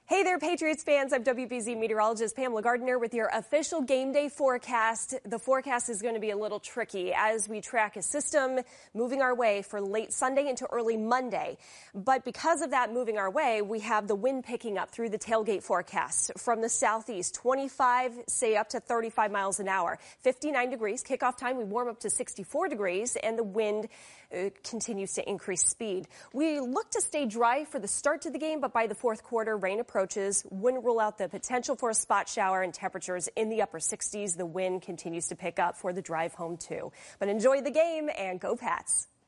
Hey there, Patriots fans. I'm WBZ meteorologist Pamela Gardner with your official game day forecast. The forecast is going to be a little tricky as we track a system moving our way for late Sunday into early Monday. But because of that moving our way, we have the wind picking up through the tailgate forecast from the southeast, 25, say up to 35 miles an hour, 59 degrees. Kickoff time, we warm up to 64 degrees, and the wind continues to increase speed. We look to stay dry for the start to the game, but by the fourth quarter, rain approaches. Wouldn't rule out the potential for a spot shower, and temperatures in the upper 60s. The wind continues to pick up for the drive home, too. But enjoy the game and go Pats.